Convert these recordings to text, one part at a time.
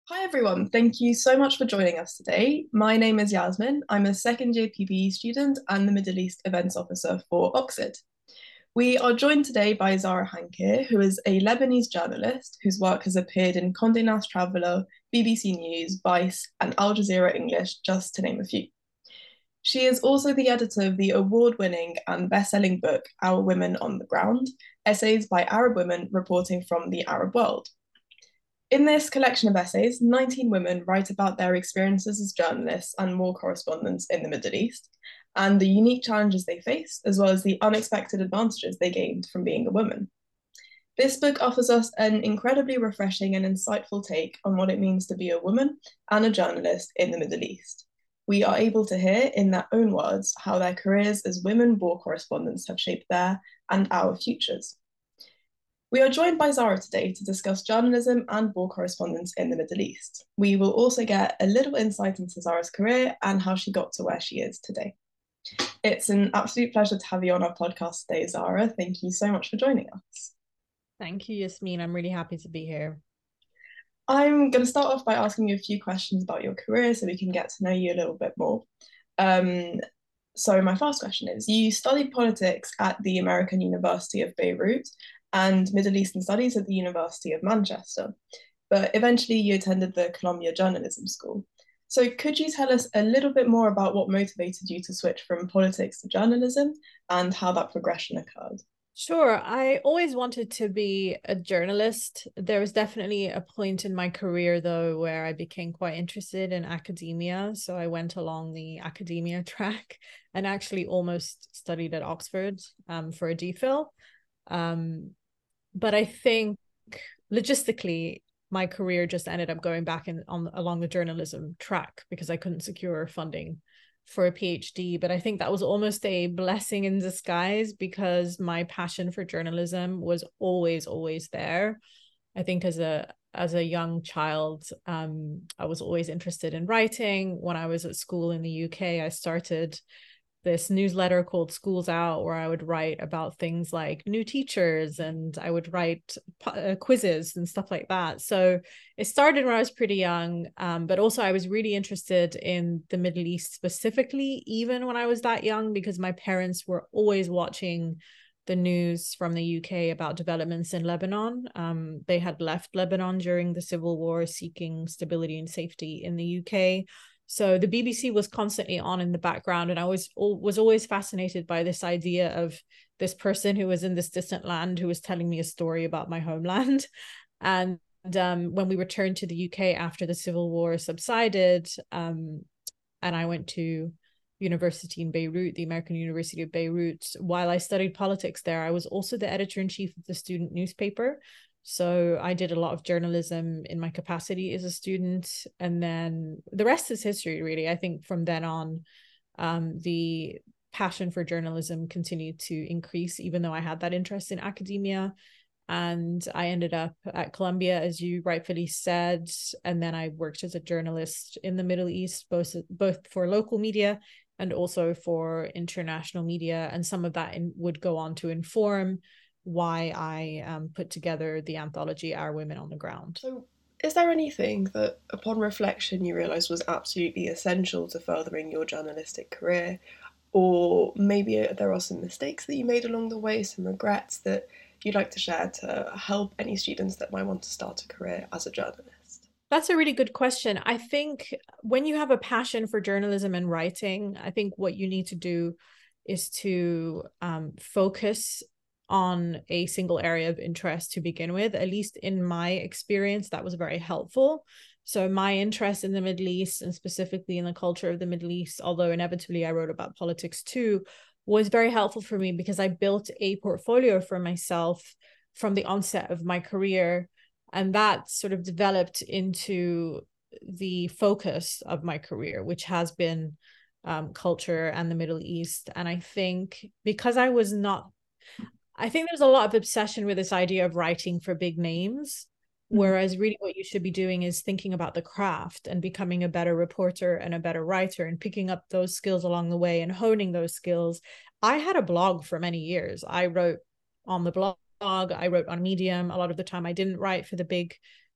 Hi everyone, thank you so much for joining us today. My name is Yasmin. I'm a second year PBE student and the Middle East Events Officer for Oxford. We are joined today by Zara Hankir, who is a Lebanese journalist whose work has appeared in Condé Nast Traveler, BBC News, Vice, and Al Jazeera English, just to name a few. She is also the editor of the award winning and best selling book, Our Women on the Ground, essays by Arab women reporting from the Arab world. In this collection of essays, 19 women write about their experiences as journalists and war correspondents in the Middle East, and the unique challenges they face, as well as the unexpected advantages they gained from being a woman. This book offers us an incredibly refreshing and insightful take on what it means to be a woman and a journalist in the Middle East. We are able to hear, in their own words, how their careers as women war correspondents have shaped their and our futures. We are joined by Zara today to discuss journalism and war correspondence in the Middle East. We will also get a little insight into Zara's career and how she got to where she is today. It's an absolute pleasure to have you on our podcast today, Zara. Thank you so much for joining us. Thank you, Yasmin. I'm really happy to be here. I'm going to start off by asking you a few questions about your career so we can get to know you a little bit more. Um, my first question is, you studied politics at the American University of Beirut and Middle Eastern Studies at the University of Manchester, but eventually you attended the Columbia Journalism School. So could you tell us a little bit more about what motivated you to switch from politics to journalism and how that progression occurred? Sure. I always wanted to be a journalist. There was definitely a point in my career, though, where I became quite interested in academia. So I went along the academia track and actually almost studied at Oxford for a DPhil. But I think logistically, my career just ended up going back along the journalism track because I couldn't secure funding for a PhD. But I think that was almost a blessing in disguise because my passion for journalism was always there. I think as a young child, I was always interested in writing. When I was at school in the UK, I started this newsletter called Schools Out, where I would write about things like new teachers and I would write quizzes and stuff like that. So it started when I was pretty young, but also I was really interested in the Middle East specifically, even when I was that young, because my parents were always watching the news from the UK about developments in Lebanon. They had left Lebanon during the civil war, seeking stability and safety in the UK. So the BBC was constantly on in the background, and I was always fascinated by this idea of this person who was in this distant land who was telling me a story about my homeland. And when we returned to the UK after the civil war subsided, and I went to university in Beirut, the American University of Beirut, while I studied politics there, I was also the editor-in-chief of the student newspaper. So I did a lot of journalism in my capacity as a student. And then the rest is history, really. I think from then on, the passion for journalism continued to increase, even though I had that interest in academia. And I ended up at Columbia, as you rightfully said. And then I worked as a journalist in the Middle East, both for local media and also for international media. And some of that would go on to inform why I put together the anthology Our Women on the Ground. So, is there anything that, upon reflection, you realised was absolutely essential to furthering your journalistic career? Or maybe there are some mistakes that you made along the way, some regrets that you'd like to share to help any students that might want to start a career as a journalist? That's a really good question. I think when you have a passion for journalism and writing, I think what you need to do is to focus on a single area of interest to begin with. At least in my experience, that was very helpful. So my interest in the Middle East and specifically in the culture of the Middle East, although inevitably I wrote about politics too, was very helpful for me because I built a portfolio for myself from the onset of my career. And that sort of developed into the focus of my career, which has been culture and the Middle East. And I think because I think there's a lot of obsession with this idea of writing for big names. Mm. Whereas really what you should be doing is thinking about the craft and becoming a better reporter and a better writer and picking up those skills along the way and honing those skills. I had a blog for many years. I wrote on the blog, I wrote on Medium. A lot of the time I didn't write for the big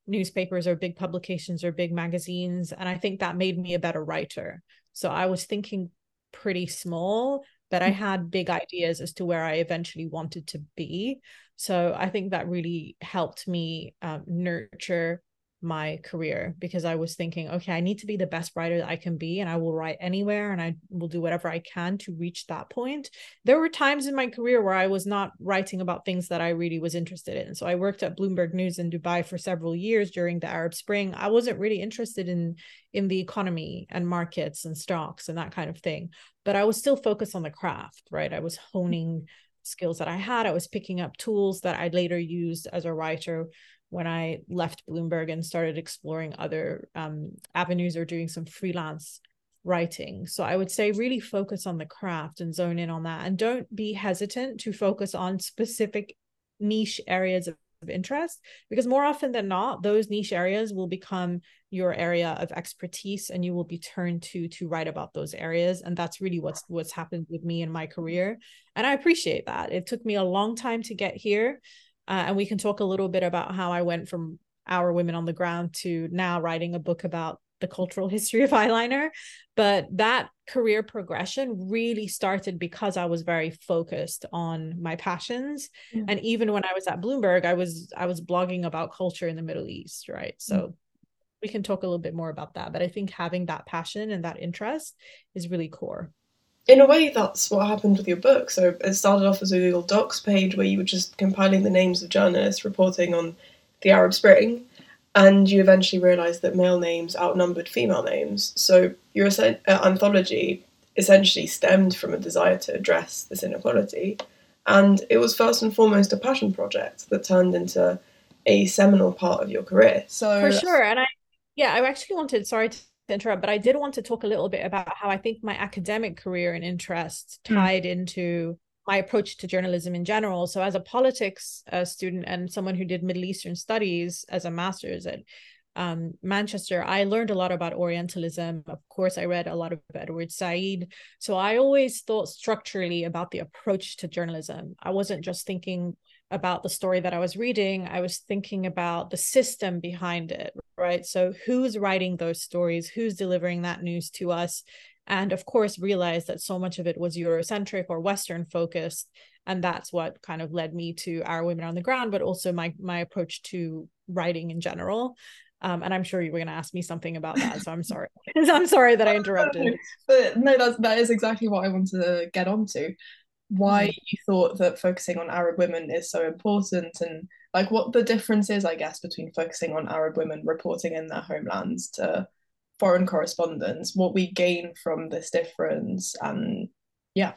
newspapers or big publications or big magazines. And I think that made me a better writer. So I was thinking pretty small, but I had big ideas as to where I eventually wanted to be. So I think that really helped me nurture my career, because I was thinking, okay, I need to be the best writer that I can be, and I will write anywhere and I will do whatever I can to reach that point. There were times in my career where I was not writing about things that I really was interested in. So I worked at Bloomberg News in Dubai for several years during the Arab Spring. I wasn't really interested in the economy and markets and stocks and that kind of thing, but I was still focused on the craft, right? I was honing skills that I had. I was picking up tools that I later used as a writer when I left Bloomberg and started exploring other avenues or doing some freelance writing. So I would say really focus on the craft and zone in on that. And don't be hesitant to focus on specific niche areas of interest, because more often than not, those niche areas will become your area of expertise and you will be turned to write about those areas. And that's really what's happened with me in my career. And I appreciate that. It took me a long time to get here. And we can talk a little bit about how I went from Our Women on the Ground to now writing a book about the cultural history of eyeliner. But that career progression really started because I was very focused on my passions. And even when I was at Bloomberg, I was blogging about culture in the Middle East, right? So we can talk a little bit more about that. But I think having that passion and that interest is really core. In a way, that's what happened with your book. So it started off as a Google Docs page where you were just compiling the names of journalists reporting on the Arab Spring, and you eventually realised that male names outnumbered female names. So your anthology essentially stemmed from a desire to address this inequality, and it was first and foremost a passion project that turned into a seminal part of your career. So for sure. And I actually wanted, sorry to interrupt, but I did want to talk a little bit about how I think my academic career and interests tied into my approach to journalism in general. So as a politics student and someone who did Middle Eastern studies as a master's at Manchester, I learned a lot about Orientalism. Of course, I read a lot of Edward Said. So I always thought structurally about the approach to journalism. I wasn't just thinking about the story that I was reading, I was thinking about the system behind it, right? So who's writing those stories, who's delivering that news to us? And of course, realized that so much of it was Eurocentric or Western focused. And that's what kind of led me to Our Women on the Ground, but also my approach to writing in general. And I'm sure you were going to ask me something about that. So I'm sorry. I'm sorry that I interrupted. But no, that is exactly what I wanted to get onto. Why you thought that focusing on Arab women is so important, and like what the difference is, I guess, between focusing on Arab women reporting in their homelands to foreign correspondents, what we gain from this difference, and yeah.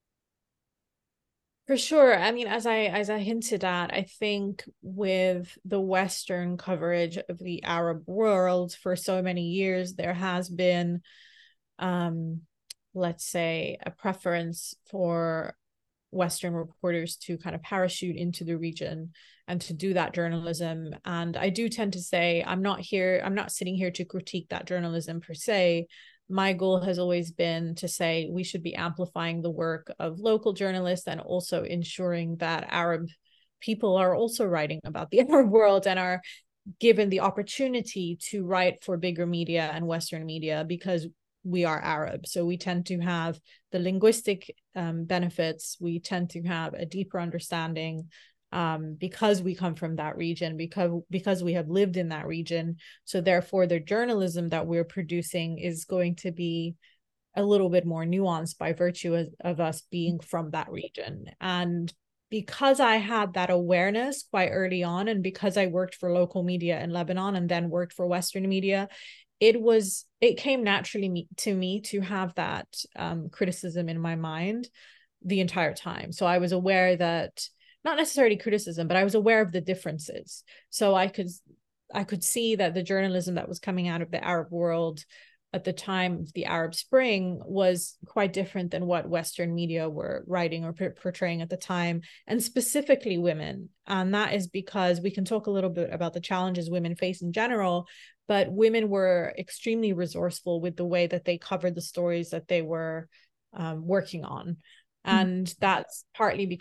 For sure. I mean, as I hinted at, I think with the Western coverage of the Arab world for so many years, there has been, let's say, a preference for Western reporters to kind of parachute into the region and to do that journalism. And I do tend to say, I'm not sitting here to critique that journalism per se. My goal has always been to say we should be amplifying the work of local journalists and also ensuring that Arab people are also writing about the Arab world and are given the opportunity to write for bigger media and Western media, because we are Arab. So we tend to have the linguistic benefits. We tend to have a deeper understanding because we come from that region, because we have lived in that region. So therefore, the journalism that we're producing is going to be a little bit more nuanced by virtue of us being from that region. And because I had that awareness quite early on, and because I worked for local media in Lebanon and then worked for Western media, it came naturally to me to have that criticism in my mind the entire time. So I was aware that, not necessarily criticism, but I was aware of the differences. So I could see that the journalism that was coming out of the Arab world at the time of the Arab Spring was quite different than what Western media were writing or portraying at the time, and specifically women. And that is because we can talk a little bit about the challenges women face in general, but women were extremely resourceful with the way that they covered the stories that they were working on. And that's partly because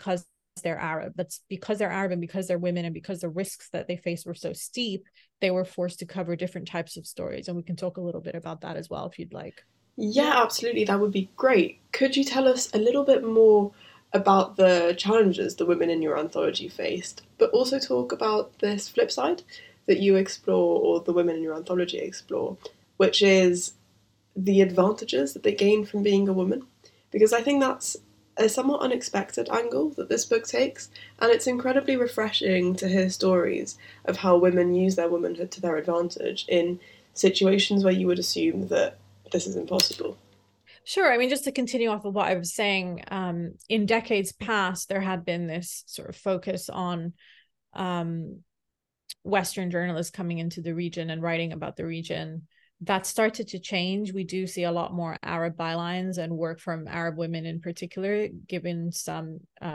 they're Arab. That's because they're Arab and because they're women and because the risks that they face were so steep, they were forced to cover different types of stories. And we can talk a little bit about that as well if you'd like. Yeah, absolutely. That would be great. Could you tell us a little bit more about the challenges the women in your anthology faced, but also talk about this flip side that you explore, or the women in your anthology explore, which is the advantages that they gain from being a woman? Because I think that's a somewhat unexpected angle that this book takes, and it's incredibly refreshing to hear stories of how women use their womanhood to their advantage in situations where you would assume that this is impossible. Sure. I mean, just to continue off of what I was saying, in decades past, there had been this sort of focus on um, Western journalists coming into the region and writing about the region. That started to change. We do see a lot more Arab bylines and work from Arab women in particular, given some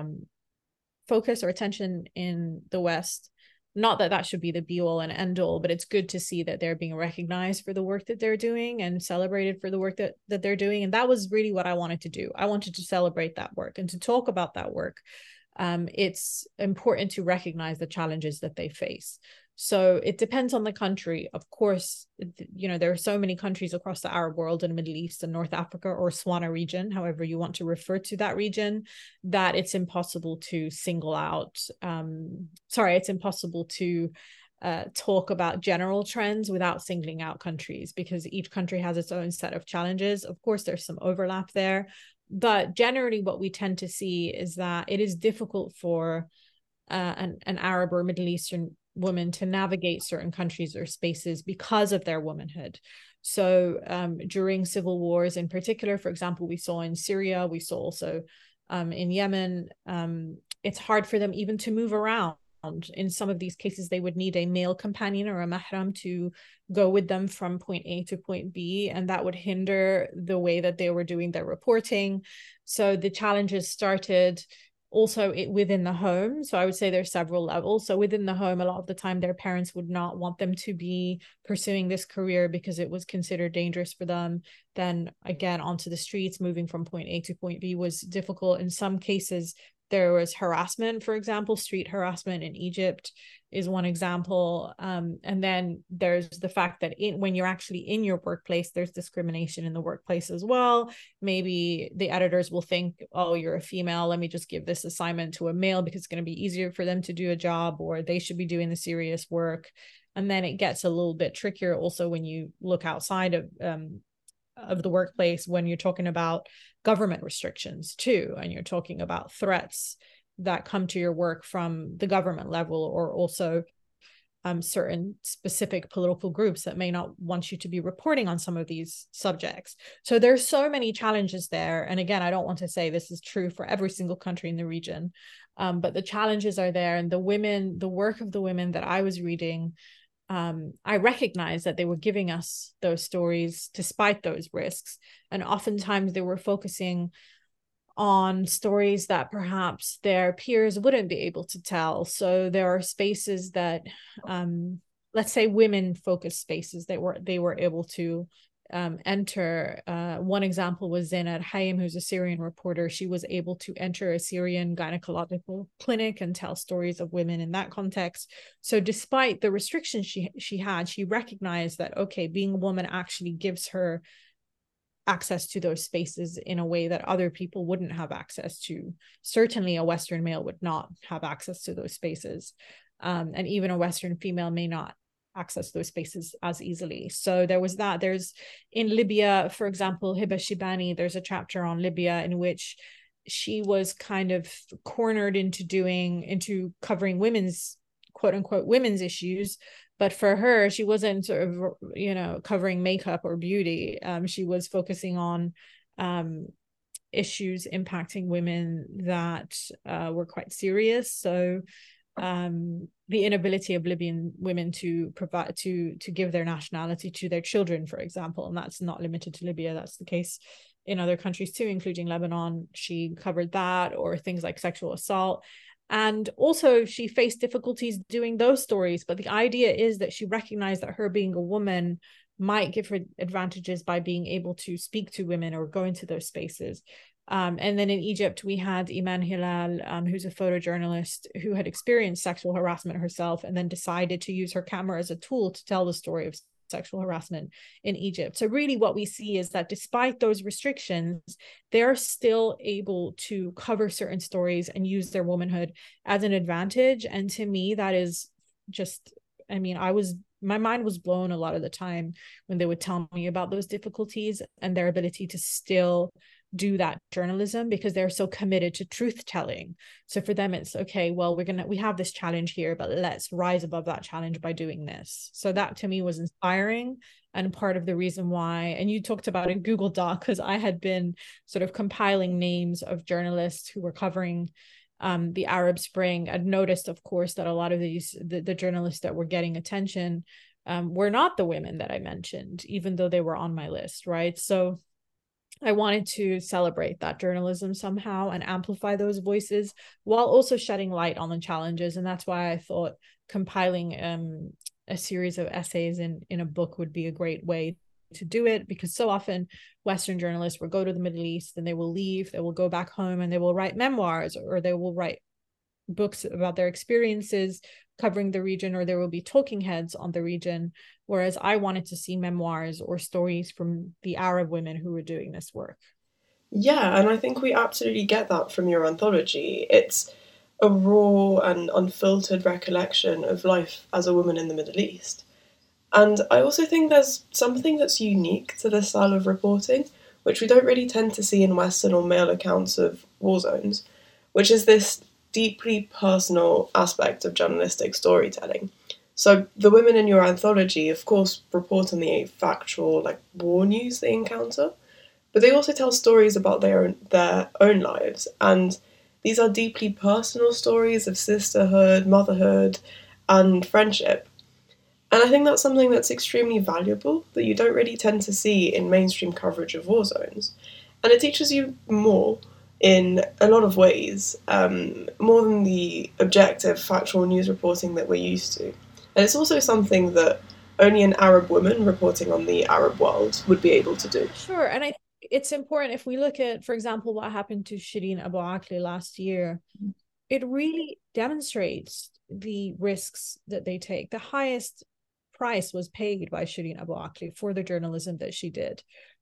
focus or attention in the West. Not that that should be the be all and end all, but it's good to see that they're being recognized for the work that they're doing and celebrated for the work that they're doing. And that was really what I wanted to do. I wanted to celebrate that work and to talk about that work. It's important to recognize the challenges that they face. So it depends on the country. Of course, there are so many countries across the Arab world and Middle East and North Africa, or Swana region, however you want to refer to that region, that it's impossible to single out. It's impossible to talk about general trends without singling out countries, because each country has its own set of challenges. Of course, there's some overlap there, but generally what we tend to see is that it is difficult for an Arab or Middle Eastern woman to navigate certain countries or spaces because of their womanhood. So during civil wars in particular, for example, we saw in Syria, we saw also in Yemen, it's hard for them even to move around. In some of these cases, they would need a male companion or a mahram to go with them from point A to point B, and that would hinder the way that they were doing their reporting. So the challenges started also within the home. So I would say there's several levels. So within the home, a lot of the time their parents would not want them to be pursuing this career because it was considered dangerous for them. Then again, onto the streets, moving from point A to point B was difficult. In some cases, there was harassment, for example, street harassment in Egypt is one example. And then there's the fact that when you're actually in your workplace, there's discrimination in the workplace as well. Maybe the editors will think, oh, you're a female, let me just give this assignment to a male because it's going to be easier for them to do a job, or they should be doing the serious work. And then it gets a little bit trickier also when you look outside of the workplace, when you're talking about government restrictions too, and you're talking about threats that come to your work from the government level, or also certain specific political groups that may not want you to be reporting on some of these subjects. So there's so many challenges there. And again, I don't want to say this is true for every single country in the region, but the challenges are there. And the work of the women that I was reading, I recognized that they were giving us those stories despite those risks. And oftentimes they were focusing on stories that perhaps their peers wouldn't be able to tell. So there are spaces that, let's say women-focused spaces that they were able to enter. One example was Zainab Hayim, who's a Syrian reporter. She was able to enter a Syrian gynecological clinic and tell stories of women in that context. So despite the restrictions she had, she recognized that, okay, being a woman actually gives her access to those spaces in a way that other people wouldn't have access to. Certainly a Western male would not have access to those spaces. And even a Western female may not access those spaces as easily. So there was that. There's in Libya, for example, Hiba Shibani, there's a chapter on Libya in which she was kind of cornered into covering women's, quote unquote, women's issues. But for her, she wasn't sort of, covering makeup or beauty. She was focusing on issues impacting women that were quite serious. So the inability of Libyan women to provide to give their nationality to their children, for example, and that's not limited to Libya. That's the case in other countries too, including Lebanon. She covered that, or things like sexual assault. And also she faced difficulties doing those stories. But the idea is that she recognized that her being a woman might give her advantages by being able to speak to women or go into those spaces. And then in Egypt, we had Iman Hilal, who's a photojournalist who had experienced sexual harassment herself and then decided to use her camera as a tool to tell the story of sexual harassment in Egypt. So really what we see is that despite those restrictions, they're still able to cover certain stories and use their womanhood as an advantage. And to me, that is just, I mean, my mind was blown a lot of the time when they would tell me about those difficulties and their ability to still do that journalism because they're so committed to truth telling. So for them, it's okay, well, we have this challenge here, but let's rise above that challenge by doing this. So that to me was inspiring and part of the reason why. And you talked about in Google Doc, because I had been sort of compiling names of journalists who were covering the Arab Spring. I'd noticed, of course, that a lot of the journalists that were getting attention were not the women that I mentioned, even though they were on my list, right? So I wanted to celebrate that journalism somehow and amplify those voices while also shedding light on the challenges. And that's why I thought compiling a series of essays in a book would be a great way to do it, because so often Western journalists will go to the Middle East and they will leave, they will go back home and they will write memoirs, or they will write books about their experiences covering the region, or there will be talking heads on the region. Whereas I wanted to see memoirs or stories from the Arab women who were doing this work. Yeah, and I think we absolutely get that from your anthology. It's a raw and unfiltered recollection of life as a woman in the Middle East. And I also think there's something that's unique to this style of reporting, which we don't really tend to see in Western or male accounts of war zones, which is this deeply personal aspect of journalistic storytelling. So the women in your anthology, of course, report on the factual, like war news they encounter, but they also tell stories about their own lives, and these are deeply personal stories of sisterhood, motherhood, and friendship. And I think that's something that's extremely valuable that you don't really tend to see in mainstream coverage of war zones. And it teaches you more in a lot of ways, more than the objective, factual news reporting that we're used to. And it's also something that only an Arab woman reporting on the Arab world would be able to do. Sure. And I think it's important if we look at, for example, what happened to Shireen Abu Akleh last year, it really demonstrates the risks that they take. The highest price was paid by Shireen Abu Akleh for the journalism that she did.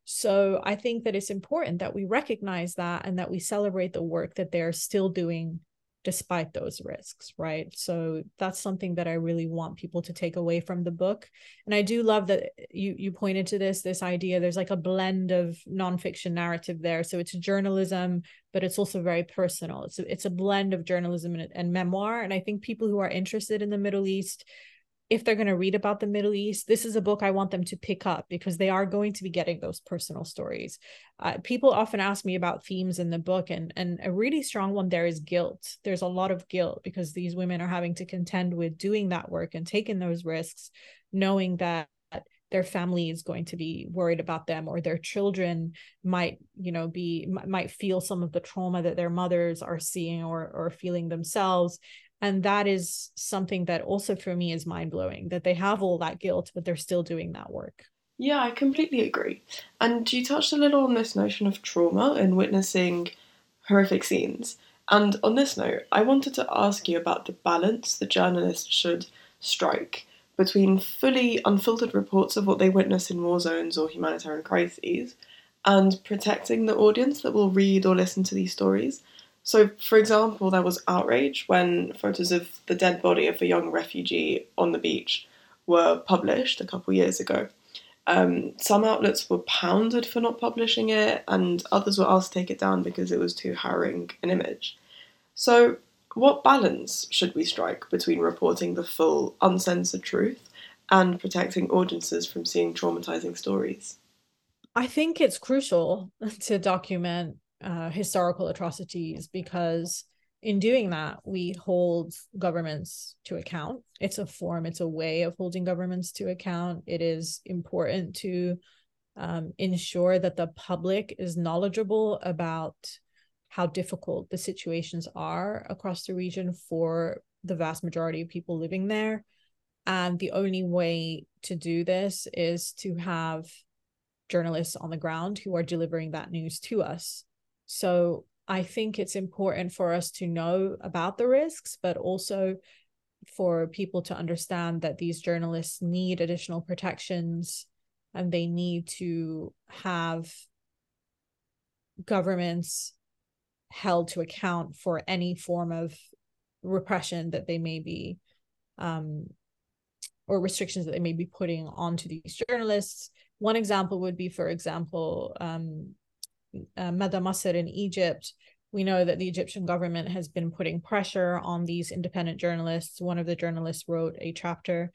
So I think that it's important that we recognize that and that we celebrate the work that they're still doing despite those risks, right? So that's something that I really want people to take away from the book. And I do love that you pointed to this idea, there's like a blend of nonfiction narrative there. So it's journalism, but it's also very personal. It's a blend of journalism and memoir. And I think people who are interested in the Middle East, if they're going to read about the Middle East, this is a book I want them to pick up, because they are going to be getting those personal stories. People often ask me about themes in the book, and a really strong one there is guilt. There's a lot of guilt because these women are having to contend with doing that work and taking those risks, knowing that their family is going to be worried about them, or their children might feel some of the trauma that their mothers are seeing or feeling themselves. And that is something that also for me is mind-blowing, that they have all that guilt, but they're still doing that work. Yeah, I completely agree. And you touched a little on this notion of trauma and witnessing horrific scenes. And on this note, I wanted to ask you about the balance the journalist should strike between fully unfiltered reports of what they witness in war zones or humanitarian crises and protecting the audience that will read or listen to these stories. So, for example, there was outrage when photos of the dead body of a young refugee on the beach were published a couple years ago. Some outlets were pounded for not publishing it, and others were asked to take it down because it was too harrowing an image. So, what balance should we strike between reporting the full, uncensored truth and protecting audiences from seeing traumatizing stories? I think it's crucial to document historical atrocities, because in doing that, we hold governments to account. It's a way of holding governments to account. It is important to ensure that the public is knowledgeable about how difficult the situations are across the region for the vast majority of people living there. And the only way to do this is to have journalists on the ground who are delivering that news to us. So I think it's important for us to know about the risks, but also for people to understand that these journalists need additional protections, and they need to have governments held to account for any form of repression that they may be or restrictions that they may be putting onto these journalists. One example would be, for example, Mada Masr in Egypt. We know that the Egyptian government has been putting pressure on these independent journalists. One of the journalists wrote a chapter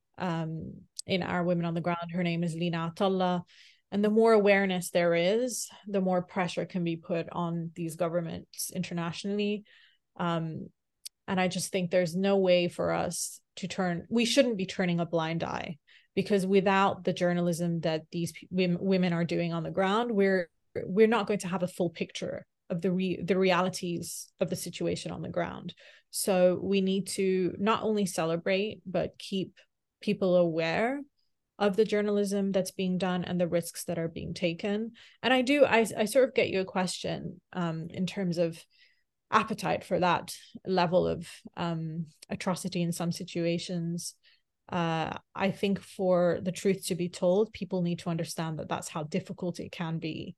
in Our Women on the Ground. Her name is Lina Atalla. And the more awareness there is, the more pressure can be put on these governments internationally. And I just think there's no way for us to we shouldn't be turning a blind eye, because without the journalism that these women are doing on the ground, we're not going to have a full picture of the realities of the situation on the ground. So we need to not only celebrate, but keep people aware of the journalism that's being done and the risks that are being taken. And I sort of get you a question in terms of appetite for that level of atrocity in some situations. I think for the truth to be told, people need to understand that that's how difficult it can be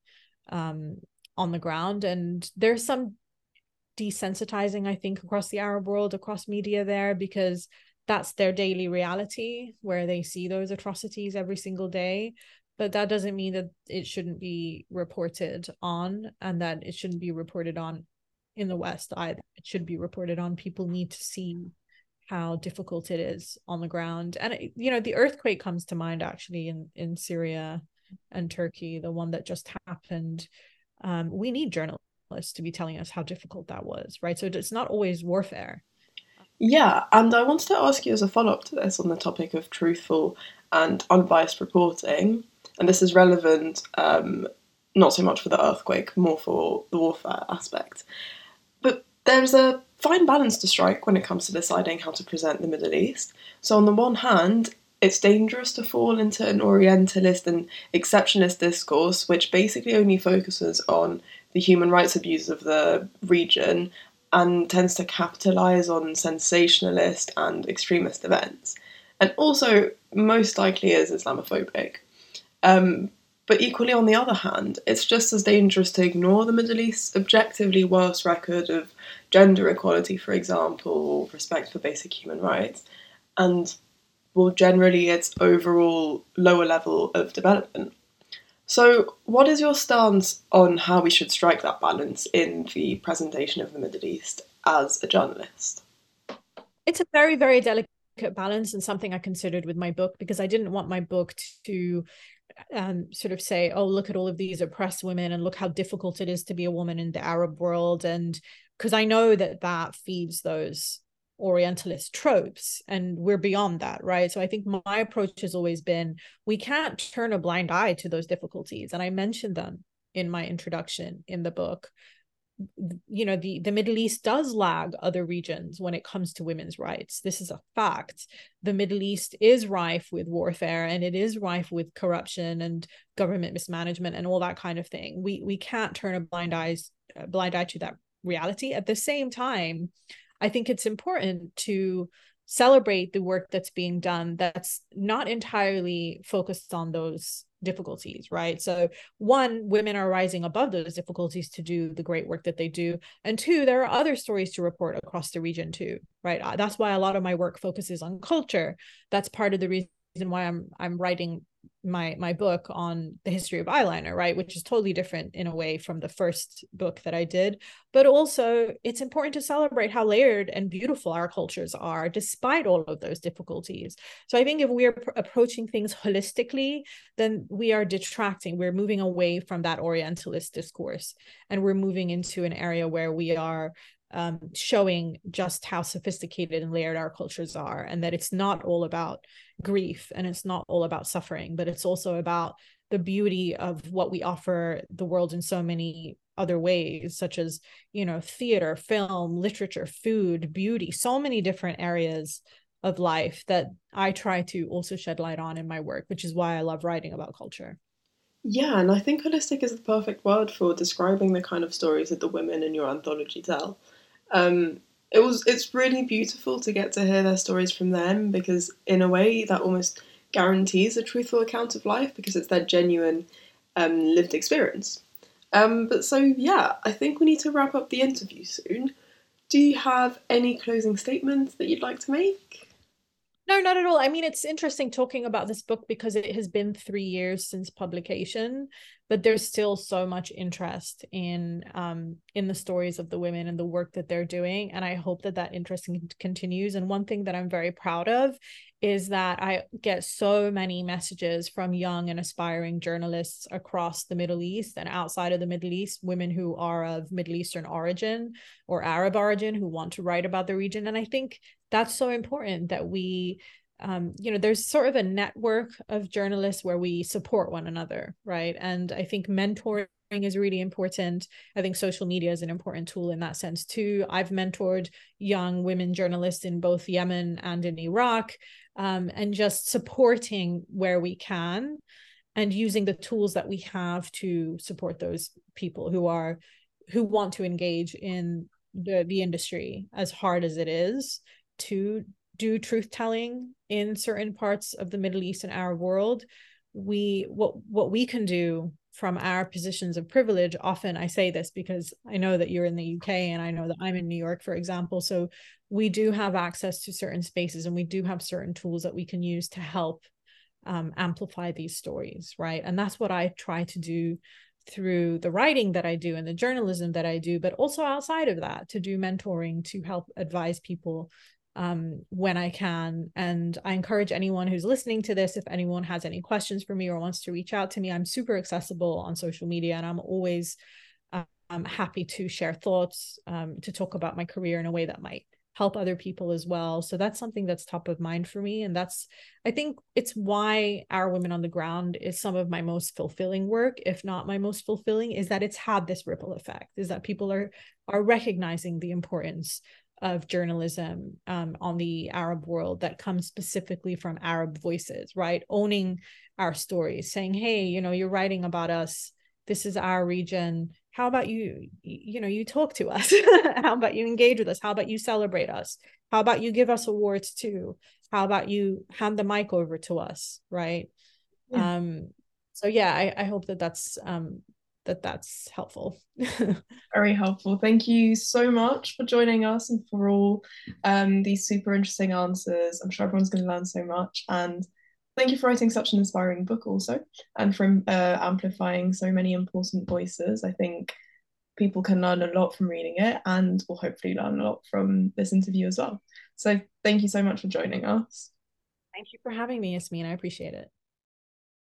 on the ground. And there's some desensitizing, I think, across the Arab world, across media there, because that's their daily reality where they see those atrocities every single day. But that doesn't mean that it shouldn't be reported on, and that it shouldn't be reported on in the West either. It should be reported on. People need to see how difficult it is on the ground. And, the earthquake comes to mind actually in Syria and Turkey, the one that just happened. We need journalists to be telling us how difficult that was, right? So it's not always warfare. Yeah, and I wanted to ask you as a follow-up to this on the topic of truthful and unbiased reporting, and this is relevant not so much for the earthquake, more for the warfare aspect. But there's a fine balance to strike when it comes to deciding how to present the Middle East. So on the one hand, it's dangerous to fall into an Orientalist and exceptionist discourse, which basically only focuses on the human rights abuses of the region and tends to capitalise on sensationalist and extremist events, and also most likely is Islamophobic. But equally, on the other hand, it's just as dangerous to ignore the Middle East's objectively worse record of gender equality, for example, or respect for basic human rights, and, well, generally its overall lower level of development. So, what is your stance on how we should strike that balance in the presentation of the Middle East as a journalist? It's a very, very delicate balance, and something I considered with my book, because I didn't want my book to sort of say, oh, look at all of these oppressed women and look how difficult it is to be a woman in the Arab world. And because I know that feeds those Orientalist tropes, and we're beyond that, right? So I think my approach has always been, we can't turn a blind eye to those difficulties. And I mentioned them in my introduction in the book. The Middle East does lag other regions when it comes to women's rights. This is a fact. The Middle East is rife with warfare, and it is rife with corruption and government mismanagement and all that kind of thing. We can't turn a blind eye to that reality. At the same time, I think it's important to celebrate the work that's being done that's not entirely focused on those difficulties, right? So one, women are rising above those difficulties to do the great work that they do. And two, there are other stories to report across the region too, right? That's why a lot of my work focuses on culture. That's part of the reason why I'm writing my book on the history of eyeliner, right, which is totally different in a way from the first book that I did. But also it's important to celebrate how layered and beautiful our cultures are despite all of those difficulties. So I think if we're approaching things holistically, then we are detracting, we're moving away from that Orientalist discourse, and we're moving into an area where we are showing just how sophisticated and layered our cultures are, and that it's not all about grief and it's not all about suffering, but it's also about the beauty of what we offer the world in so many other ways, such as, theater, film, literature, food, beauty, so many different areas of life that I try to also shed light on in my work, which is why I love writing about culture. Yeah, and I think holistic is the perfect word for describing the kind of stories that the women in your anthology tell. Um, it's really beautiful to get to hear their stories from them because in a way that almost guarantees a truthful account of life because it's their genuine lived experience. But so yeah, I think we need to wrap up the interview soon. Do you have any closing statements that you'd like to make? No, not at all. I mean, it's interesting talking about this book because it has been 3 years since publication, but there's still so much interest in the stories of the women and the work that they're doing, and I hope that that interest continues. And one thing that I'm very proud of is that I get so many messages from young and aspiring journalists across the Middle East and outside of the Middle East, women who are of Middle Eastern origin or Arab origin who want to write about the region. And I think that's so important that we there's sort of a network of journalists where we support one another, right? And I think mentoring is really important. I think social media is an important tool in that sense too. I've mentored young women journalists in both Yemen and in Iraq, and just supporting where we can and using the tools that we have to support those people who want to engage in the industry as hard as it is to do truth telling in certain parts of the Middle East and Arab world. What we can do from our positions of privilege, often I say this because I know that you're in the UK and I know that I'm in New York, for example. So we do have access to certain spaces and we do have certain tools that we can use to help amplify these stories, right? And that's what I try to do through the writing that I do and the journalism that I do, but also outside of that to do mentoring to help advise people when I can. And I encourage anyone who's listening to this, if anyone has any questions for me or wants to reach out to me, I'm super accessible on social media and I'm always happy to share thoughts, to talk about my career in a way that might help other people as well. So that's something that's top of mind for me. And I think it's why Our Women on the Ground is some of my most fulfilling work, if not my most fulfilling, is that it's had this ripple effect, is that people are recognizing the importance of journalism on the Arab world that comes specifically from Arab voices, right? Owning our stories, saying, hey, you're writing about us. This is our region. How about you talk to us? How about you engage with us? How about you celebrate us? How about you give us awards too? How about you hand the mic over to us, right? Yeah. So yeah, I hope that's helpful. Very helpful. Thank you so much for joining us and for all these super interesting answers. I'm sure everyone's going to learn so much. And thank you for writing such an inspiring book, also, and for amplifying so many important voices. I think people can learn a lot from reading it and will hopefully learn a lot from this interview as well. So, thank you so much for joining us. Thank you for having me, Yasmin. I appreciate it.